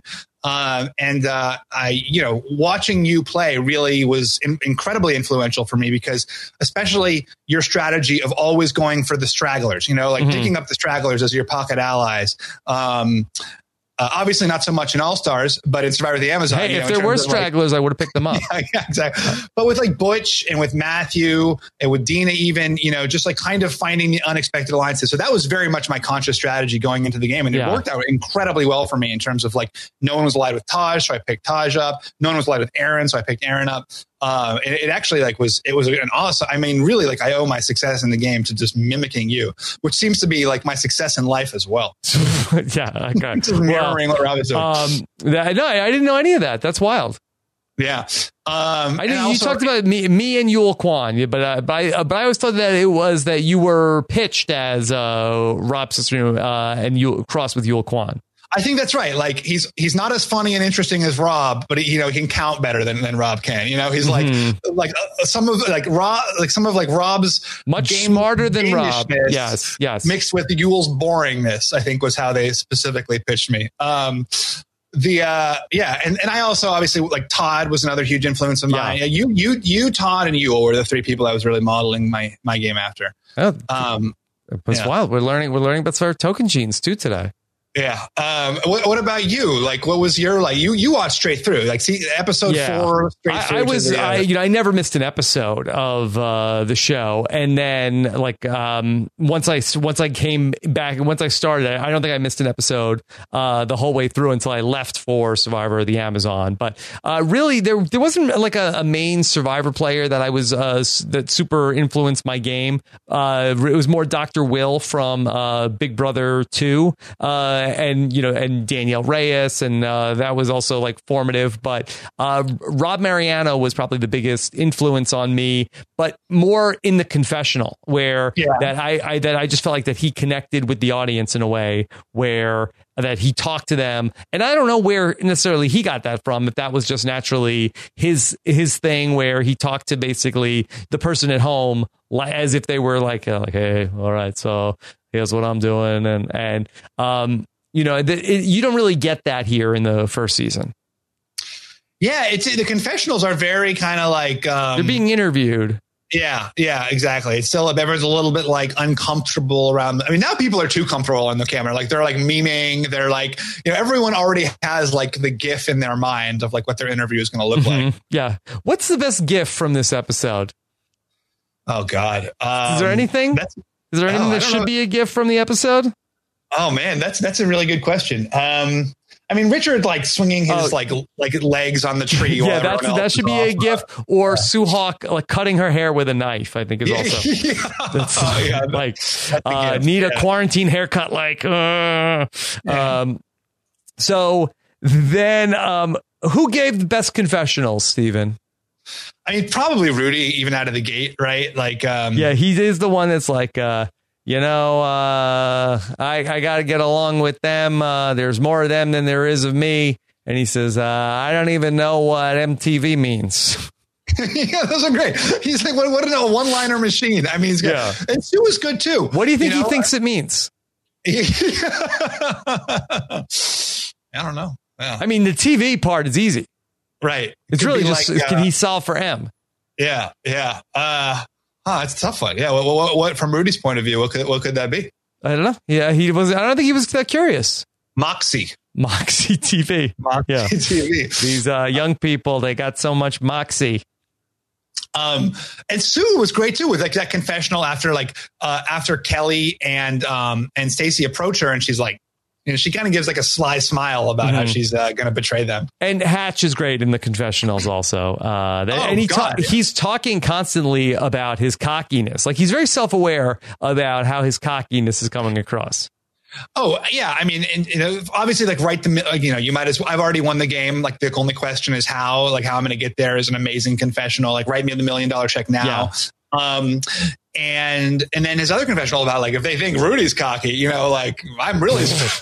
Watching you play really was incredibly influential for me because especially your strategy of always going for the stragglers, you know, like picking up the stragglers as your pocket allies. Obviously not so much in All-Stars, but in Survivor the Amazon. Hey, if there were stragglers, I would have picked them up. Yeah, exactly. But with like Butch and with Matthew and with Dina even, you know, just like kind of finding the unexpected alliances. So that was very much my conscious strategy going into the game. And it worked out incredibly well for me in terms of like no one was allied with Taj, so I picked Taj up. No one was allied with Aaron, so I picked Aaron up. It actually like it was an awesome, I mean, really like I owe my success in the game to just mimicking you, which seems to be like my success in life as well. Yeah. Okay. Mirroring what Rob is doing. No, I didn't know any of that. That's wild. Yeah. I know you talked about me and Yul Kwon, but I always thought that it was that you were pitched as Rob Cesternino and you crossed with Yul Kwon. I think that's right. Like he's not as funny and interesting as Rob, but he can count better than Rob can. You know, he's some of Rob's much smarter than Rob. Yes. Mixed with Yul's boringness, I think was how they specifically pitched me. And I also obviously like Todd was another huge influence of mine. You, Todd, and Yul were the three people I was really modeling my game after. It's wild. We're learning about Tocantins too today. Yeah. What about you? Like, what was your you watched straight through? Like, see episode 4 straight through. I never missed an episode of the show, and then like once I came back and once I started, I don't think I missed an episode the whole way through until I left for Survivor of the Amazon. But really, there wasn't like a main Survivor player that I was that super influenced my game. It was more Dr. Will from Big Brother 2. And Danielle Reyes, and that was also like formative. But Rob Mariano was probably the biggest influence on me, but more in the confessional, where that I just felt like that he connected with the audience in a way where that he talked to them, and I don't know where necessarily he got that from. If that was just naturally his thing, where he talked to basically the person at home as if they were like hey, all right, so here's what I'm doing, and you don't really get that here in the first season. Yeah, the confessionals are very kind of like they're being interviewed. Yeah, exactly. It's still everyone's a little bit like uncomfortable around. I mean, now people are too comfortable on the camera. Like they're like memeing. They're like, everyone already has like the GIF in their mind of like what their interview is going to look like. Yeah. What's the best GIF from this episode? Oh God. Is there anything? Is there anything that should be a GIF from the episode? Oh man, that's a really good question. I mean, Richard like swinging his like legs on the tree. Yeah, that should be a GIF. Or Suhawk like cutting her hair with a knife, I think is also need a quarantine haircut. So then, who gave the best confessionals, Steven? I mean, probably Rudy, even out of the gate, right? Like, he is the one that's like, I got to get along with them. There's more of them than there is of me. And he says, I don't even know what MTV means. Yeah, those are great. He's like, what a one-liner machine. I mean, he's good. Yeah. And Sue was good too. What do you think he thinks it means? I don't know. Yeah. I mean, the TV part is easy. Right. It's really just, can he solve for M? Yeah. Yeah. It's a tough one. Yeah. What from Rudy's point of view, what could that be? I don't know. Yeah, I don't think he was that curious. Moxie TV. TV. These young people, they got so much moxie. And Sue was great too with like that confessional after Kelly and Stacey approach her, and she's like, she kind of gives like a sly smile about how she's going to betray them. And Hatch is great in the confessionals also. He's talking constantly about his cockiness. Like he's very self-aware about how his cockiness is coming across. Oh yeah. I mean, obviously like you might as well, I've already won the game. Like the only question is how I'm going to get there is an amazing confessional. Like write me the $1 million check now. Yeah. And then his other confessional about like if they think Rudy's cocky, like I'm really,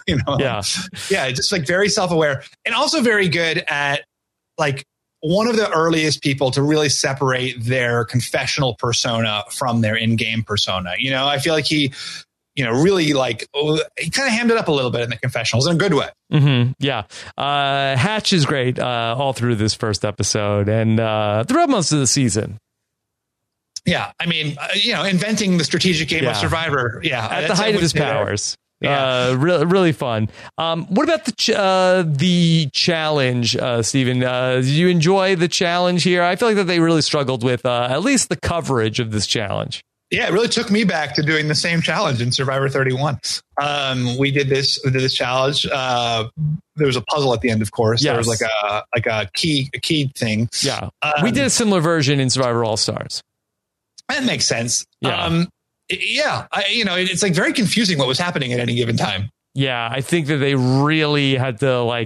just like very self-aware and also very good at like one of the earliest people to really separate their confessional persona from their in-game persona. I feel like he, really like he kind of hammed it up a little bit in the confessionals in a good way. Mm-hmm. Yeah. Hatch is great all through this first episode and throughout most of the season. Yeah, I mean, inventing the strategic game of Survivor. Yeah, at the height of his powers. Yeah. Really fun. What about the challenge, Steven? Did you enjoy the challenge here? I feel like that they really struggled with at least the coverage of this challenge. Yeah, it really took me back to doing the same challenge in Survivor 31. We did this challenge. There was a puzzle at the end, of course. Yes. There was like a key thing. Yeah, we did a similar version in Survivor All Stars. That makes sense. Yeah. It's like very confusing what was happening at any given time. Yeah, I think that they really had to like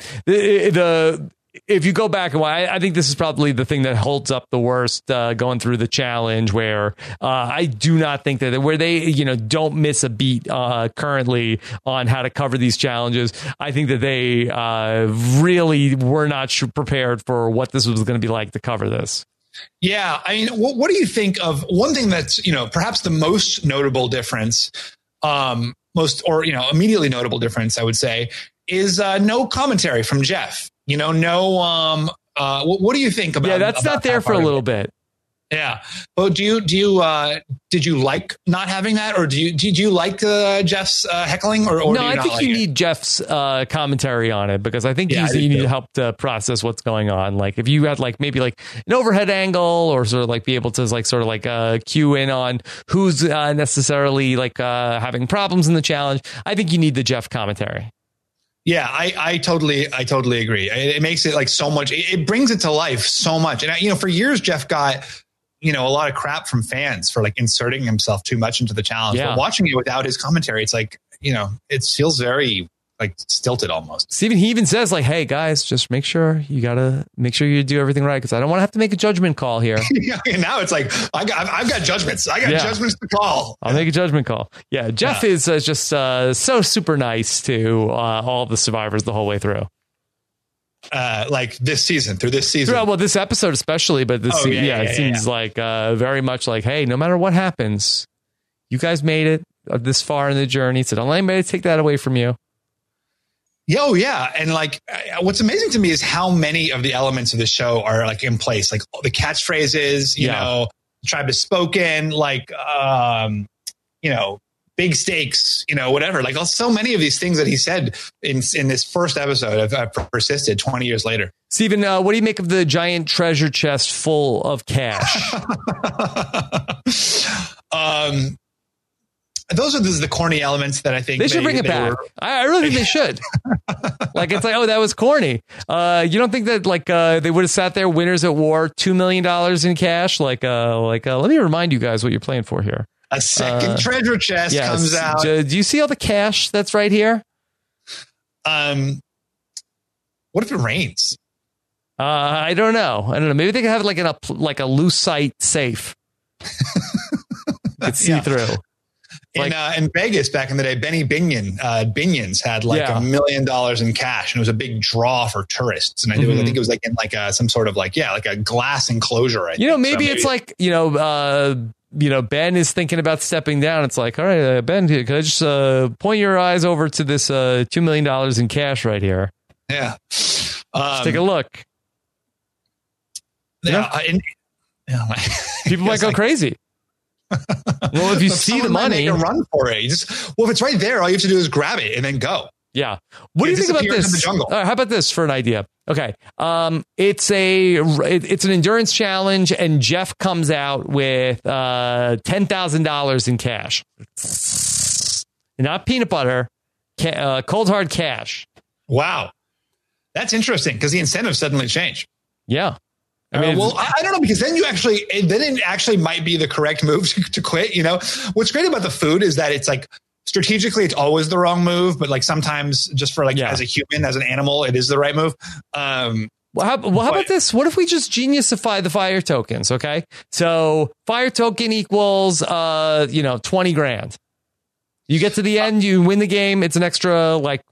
if you go back and I think this is probably the thing that holds up the worst going through the challenge where I do not think that where they, don't miss a beat currently on how to cover these challenges. I think that they really were not prepared for what this was going to be like to cover this. Yeah. I mean, what do you think of one thing that's, perhaps the most notable difference, immediately notable difference, I would say, is no commentary from Jeff. What do you think about? Yeah, that's not there for a little bit. Yeah. Well, did you like not having that, or did you like Jeff's heckling, or no? do you I not think like you it? need Jeff's commentary on it, because I think Yeah, I do you need too. help to process what's going on. Like if you had like maybe like an overhead angle, or sort of like be able to like sort of like cue in on who's necessarily like having problems in the challenge. I think you need the Jeff commentary. Yeah, I totally agree. It makes it like so much. It brings it to life so much. And for years, Jeff got a lot of crap from fans for like inserting himself too much into the challenge. Yeah. But watching it without his commentary, it's like it feels very like stilted almost. Steven, he even says like, "Hey guys, just make sure you do everything right, because I don't want to have to make a judgment call here." And now it's like I've got judgments. I got judgments to call. I'll make a judgment call. Yeah, Jeff is just so super nice to all the survivors the whole way through. Like through this season. Well, this episode especially, but it seems yeah. like very much like, hey, no matter what happens, you guys made it this far in the journey, so don't let anybody take that away from you. Yo, yeah. And like, what's amazing to me is how many of the elements of the show are like in place, like the catchphrases, tribe is spoken, like, big stakes, whatever. Like so many of these things that he said in this first episode have persisted 20 years later. Steven, what do you make of the giant treasure chest full of cash? Those are the corny elements that I think they should bring it back. I really think they should. Like, it's like, oh, that was corny. You don't think that like they would have sat there, winners at war, $2 million in cash? Like, let me remind you guys what you're playing for here. A second treasure chest comes out. Do you see all the cash that's right here? What if it rains? I don't know. Maybe they could have it like a lucite safe. It's see through. In Vegas back in the day, Benny Binions had like $1 million in cash, and it was a big draw for tourists. And I think it was like in like some sort of like a glass enclosure. Maybe it's like Ben is thinking about stepping down. It's like, all right, Ben, could I just point your eyes over to this $2 million in cash right here? Yeah, just take a look. People might go crazy. Well, if you see the money, make a run for it. If it's right there, all you have to do is grab it and then go. Yeah. What do you think about this? The jungle. How about this for an idea? Okay. It's an endurance challenge, and Jeff comes out with $10,000 in cash, not peanut butter, cold hard cash. Wow, that's interesting because the incentives suddenly change. Yeah. I don't know, because then it actually might be the correct move to quit. What's great about the food is that it's like strategically, it's always the wrong move, but like sometimes just for as a human, as an animal, it is the right move. How about this? What if we just geniusify the fire tokens? Okay. So fire token equals, 20 grand. You get to the end, you win the game. It's an extra, like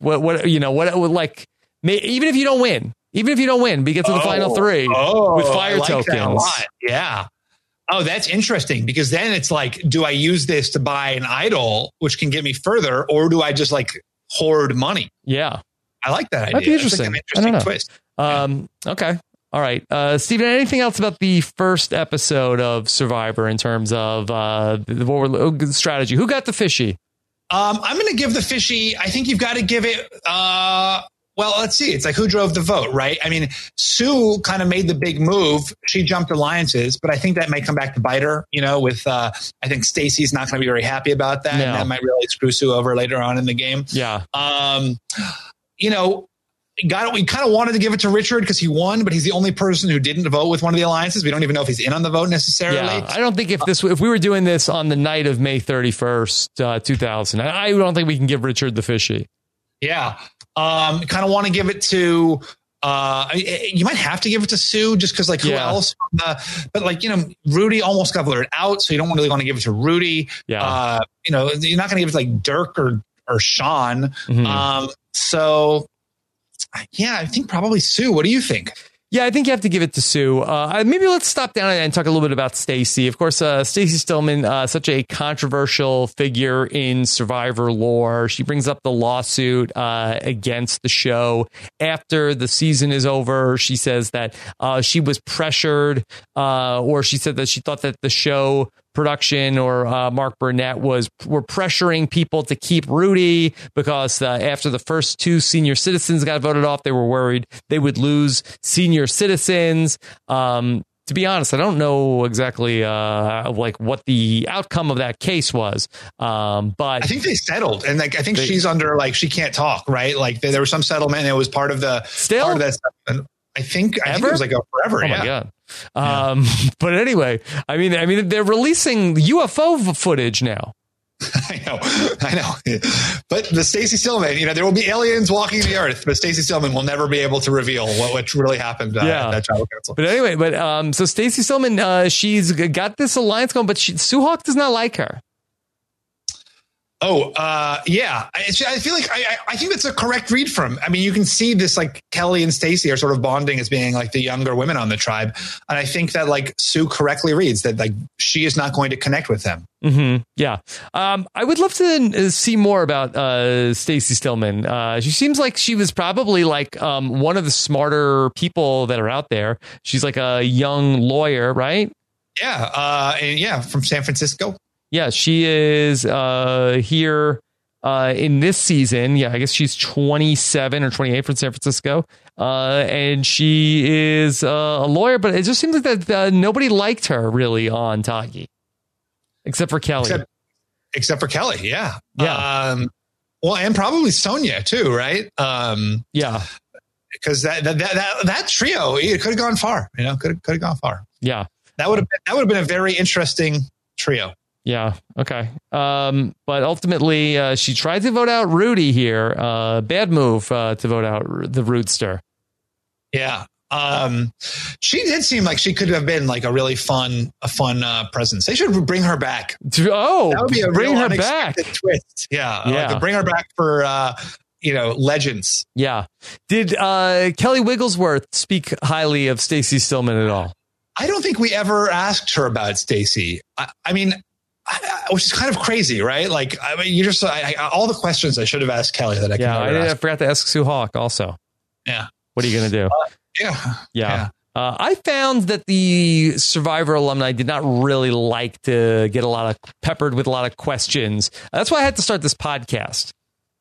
even if you don't win, but you get to the final three with fire tokens. That a lot. Yeah. Oh, that's interesting, because then it's like, do I use this to buy an idol, which can get me further, or do I just like hoard money? Yeah. I like that idea. That'd be interesting. That's like an interesting twist. Okay. All right. Steven, anything else about the first episode of Survivor in terms of strategy? Who got the fishy? I'm going to give the fishy. I think you've got to give it. Well, let's see. It's like, who drove the vote, right? I mean, Sue kind of made the big move. She jumped alliances, but I think that might come back to bite her, with, I think Stacy's not going to be very happy about that. No. And that might really screw Sue over later on in the game. Yeah. We kind of wanted to give it to Richard because he won, but he's the only person who didn't vote with one of the alliances. We don't even know if he's in on the vote necessarily. Yeah, I don't think if we were doing this on the night of May 31st, 2000, I don't think we can give Richard the fishy. Yeah. Kind of want to give it to, you might have to give it to Sue just because who else? But Rudy almost got voted out. So you don't really want to give it to Rudy. Yeah. You're not going to give it to like Dirk or Sean. Mm-hmm. I think probably Sue. What do you think? Yeah, I think you have to give it to Sue. Maybe let's stop down and talk a little bit about Stacey. Of course, Stacey Stillman, such a controversial figure in Survivor lore. She brings up the lawsuit against the show after the season is over. She says that she was pressured, or she said that she thought that the show production or Mark Burnett were pressuring people to keep Rudy because after the first 2 senior citizens got voted off, they were worried they would lose senior citizens. To be honest, I don't know exactly what the outcome of that case was, but I think they settled, and I think she's under she can't talk, right? Like there was some settlement, and it was part of the part of that settlement. I think it was forever. Oh my God. But anyway, I mean, they're releasing UFO footage now. I know. But the Stacey Stillman, there will be aliens walking the earth, but Stacey Stillman will never be able to reveal what really happened at that tribal council. But anyway, so Stacey Stillman, she's got this alliance going, but Sue Hawk does not like her. Oh, yeah. I feel like I think that's a correct read from. I mean, you can see this Kelly and Stacey are sort of bonding as being the younger women on the tribe. And I think that Sue correctly reads that she is not going to connect with them. Mm-hmm. Yeah. I would love to see more about Stacey Stillman. She seems like she was probably one of the smarter people that are out there. She's a young lawyer, right? Yeah. From San Francisco. Yeah, she is here in this season. Yeah, I guess she's 27 or 28 from San Francisco. And she is a lawyer, but it just seems like that nobody liked her really on Tagi. Except for Kelly. Except for Kelly, yeah. Yeah. Well, and probably Sonia too, right? Yeah. Because that trio, it could have gone far. Could have gone far. Yeah. That would have been a very interesting trio. Yeah. Okay. But ultimately, she tried to vote out Rudy here. Bad move to vote out the Rootster. Yeah. She did seem like she could have been a really fun presence. They should bring her back. Oh, that would be a bring real her back. Twist. Yeah. Bring her back for legends. Yeah. Did Kelly Wigglesworth speak highly of Stacey Stillman at all? I don't think we ever asked her about Stacey. I mean, which is kind of crazy, right? You just all the questions I should have asked Kelly that I forgot to ask Sue Hawk also. Yeah. What are you going to do? Yeah. I found that the Survivor alumni did not really like to get peppered with a lot of questions. That's why I had to start this podcast.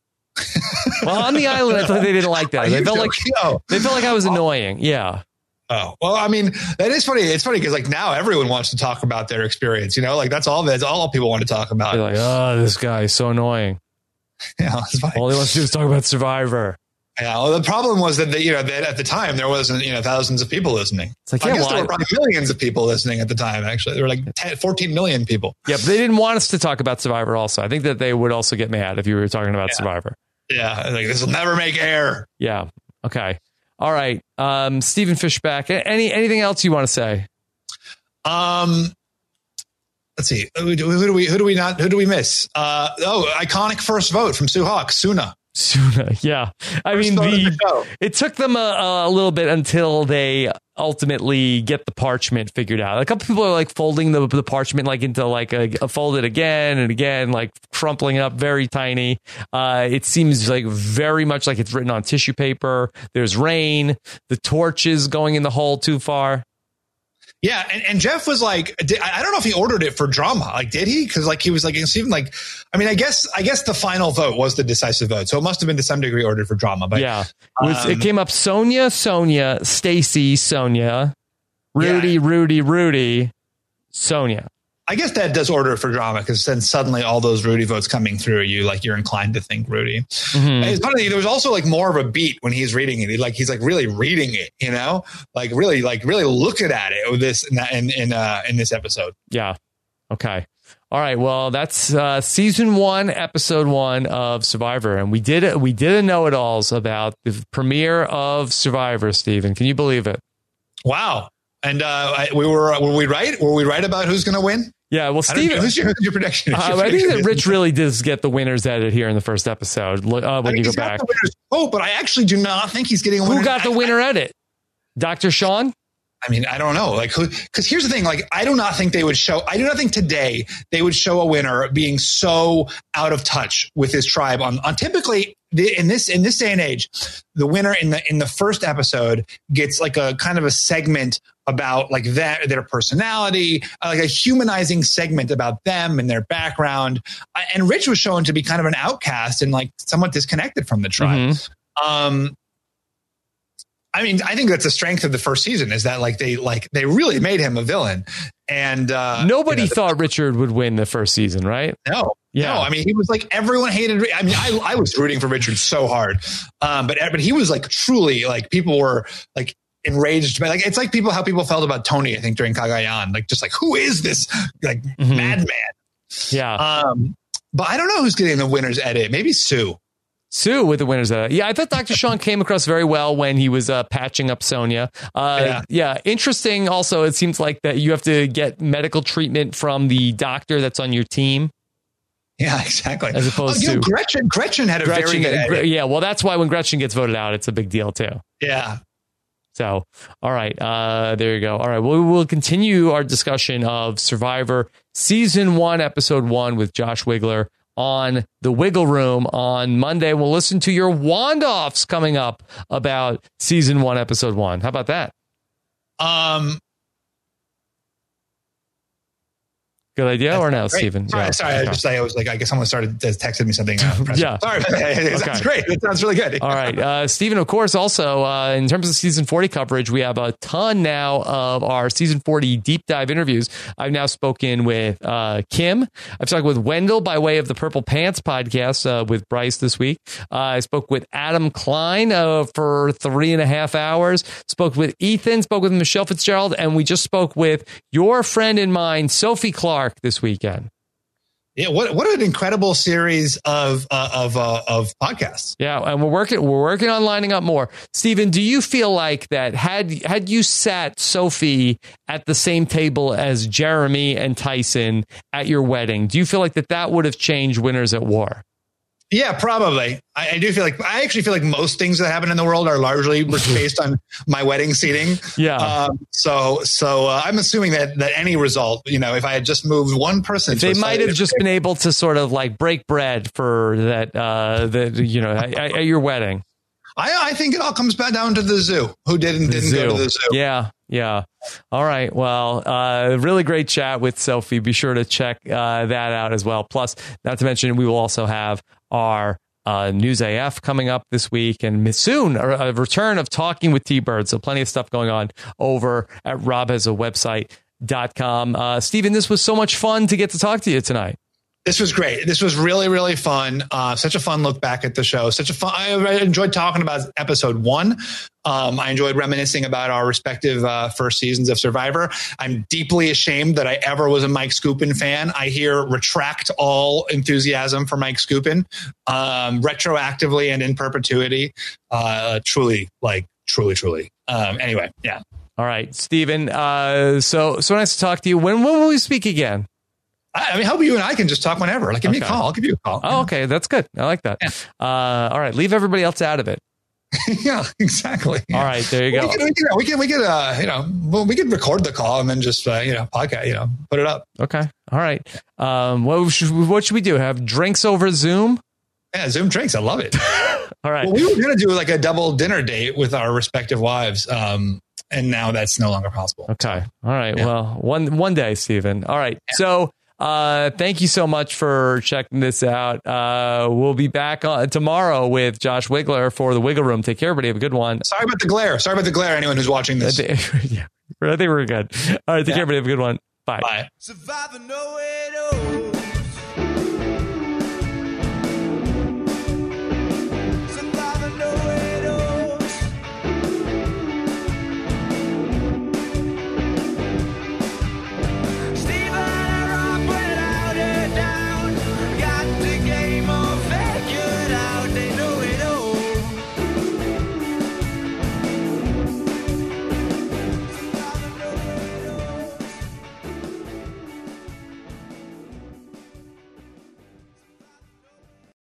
Well, on the island, I thought they didn't like that. They felt like I was annoying. Yeah. Oh, well, I mean, that is funny. It's funny because now everyone wants to talk about their experience, that's all people want to talk about. They're like, oh, this guy is so annoying. Yeah, it's funny. All he wants to do is talk about Survivor. Yeah, well, the problem was that that at the time there wasn't thousands of people listening. It's like, I guess there were probably millions of people listening at the time. Actually, there were 14 million people. Yeah, but they didn't want us to talk about Survivor. Also, I think that they would also get mad if you were talking about Survivor. Yeah, this will never make air. Yeah. Okay. All right. Stephen Fishback. Anything else you want to say? Let's see. Who do we miss? Iconic first vote from Sue Hawk, Suna. Yeah. I mean, it took them a little bit until they ultimately get the parchment figured out. A couple people are folding the parchment into a folded again and again, crumpling it up very tiny. It seems very much like it's written on tissue paper. There's rain. The torch is going in the hole too far. Yeah, and Jeff was I don't know if he ordered it for drama. Did he? Because he was even I mean, I guess the final vote was the decisive vote, so it must have been to some degree ordered for drama. But yeah, it came up Sonia, Stacey, Sonia, Rudy, Sonia. I guess that does order it for drama because then suddenly all those Rudy votes coming through you're inclined to think Rudy. Mm-hmm. It's funny. There was also more of a beat when he's reading it. He's really reading it, really looking at it with this in this episode. Yeah. Okay. All right. Well, that's season 1, episode 1 of Survivor, and we did a know-it-alls about the premiere of Survivor. Stephen, can you believe it? Wow. And were we right? Were we right about who's going to win? Yeah, well, Steve, who's your prediction? I think that Rich really does get the winner's edit here in the first episode when you go back. Oh, but I actually do not think he's getting a winner's edit. Who got the winner edit? Dr. Sean? I mean, I don't know. Like, because here's the thing. Like, I do not think today they would show a winner being so out of touch with his tribe. On typically in this day and age, the winner in the first episode gets like a kind of a segment about like their personality, like a humanizing segment about them and their background. And Rich was shown to be kind of an outcast and like somewhat disconnected from the tribe. Mm-hmm. I mean, I think that's the strength of the first season is that they really made him a villain, and nobody thought Richard would win the first season, right? No. I mean, he was like everyone hated. I mean, I was rooting for Richard so hard, but he was like truly like people were like enraged. But like it's like how people felt about Tony. I think during Cagayan, like just like who is this like madman? Yeah. But I don't know who's getting the winner's edit. Maybe Sue with the winners. I thought Dr. Sean came across very well when he was patching up Sonia. Interesting. Also, it seems like that you have to get medical treatment from the doctor that's on your team. Yeah, exactly. As opposed to Gretchen had a very good edit. Yeah, well, that's why when Gretchen gets voted out, it's a big deal too. Yeah. So, all right, there you go. All right, well, we'll continue our discussion of Survivor Season 1, Episode 1 with Josh Wigler on the Wiggle Room on Monday. We'll listen to your wand-offs coming up about Season 1, Episode 1. How about that? Good idea or no, Stephen? Sorry. I was like, I guess someone started texting me something. Yeah. Sorry. That's great. That sounds really good. All right. Stephen, of course, also, in terms of season 40 coverage, we have a ton now of our season 40 deep dive interviews. I've now spoken with Kim. I've spoken with Wendell by way of the Purple Pants podcast with Bryce this week. I spoke with Adam Klein for 3.5 hours. Spoke with Ethan, spoke with Michelle Fitzgerald, and we just spoke with your friend and mine, Sophie Clark, this weekend. Yeah, what an incredible series of podcasts. Yeah, and we're working on lining up more. Stephen, do you feel like that had you sat Sophie at the same table as Jeremy and Tyson at your wedding, do you feel like that would have changed Winners at War? Yeah, probably. I actually feel like most things that happen in the world are largely based on my wedding seating. Yeah. So I'm assuming that any result, if I had just moved one person, they might have just been able to sort of like break bread for that, at your wedding. I think it all comes back down to the zoo. Who didn't go to the zoo? Yeah. All right. Well, really great chat with Sophie. Be sure to check that out as well. Plus, not to mention, we will also have our News AF coming up this week, and soon a return of Talking with T-Bird. So plenty of stuff going on over at robhasawebsite.com. Stephen, this was so much fun to get to talk to you tonight. This was great. This was really, really fun. Such a fun look back at the show. I enjoyed talking about episode 1. I enjoyed reminiscing about our respective first seasons of Survivor. I'm deeply ashamed that I ever was a Mike Skupin fan. I retract all enthusiasm for Mike Skupin, retroactively and in perpetuity. Truly. Anyway, yeah. All right, Stephen. So nice to talk to you. When will we speak again? I mean, hope you and I can just talk whenever. Like, give me a call. I'll give you a call. Oh, okay. That's good. I like that. Yeah. All right. Leave everybody else out of it. Yeah, exactly. All right. There you go. We can record the call and then just, podcast, put it up. Okay. All right. What should we do? Have drinks over Zoom? Yeah, Zoom drinks. I love it. All right. Well, we were going to do like a double dinner date with our respective wives. And now that's no longer possible. Okay. All right. Yeah. Well, one day, Stephen. All right. Yeah. So, thank you so much for checking this out. We'll be back tomorrow with Josh Wigler for the Wiggle Room. Take care, everybody. Have a good one. Sorry about the glare. Anyone who's watching this. Yeah, I think we're good. All right. Take care, everybody. Have a good one. Bye. Bye. Survivor, no way to